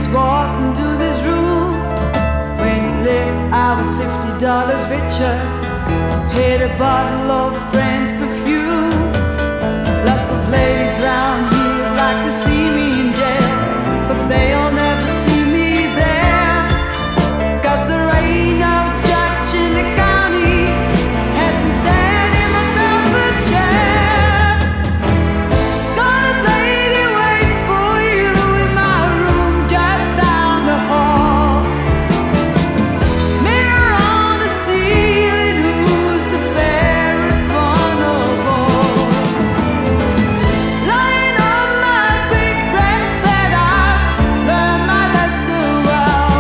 walked into this room. When he left, I was $50 richer. Had a bottle of Friend's perfume. Lots of ladies round here like to see me in jail, but they'll never see me there. 'Cause there ain't no judge in the county hasn't sat in my velvet chair. Scarlet lady waits for you in my room just down the hall. Mirror on the ceiling, who's the fairest one of all? Lying on my big breastplate, I've learned my lesson well.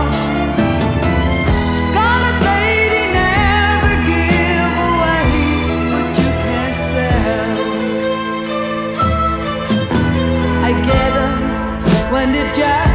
Scarlet lady, never give away what you can't sell. I get 'em when they just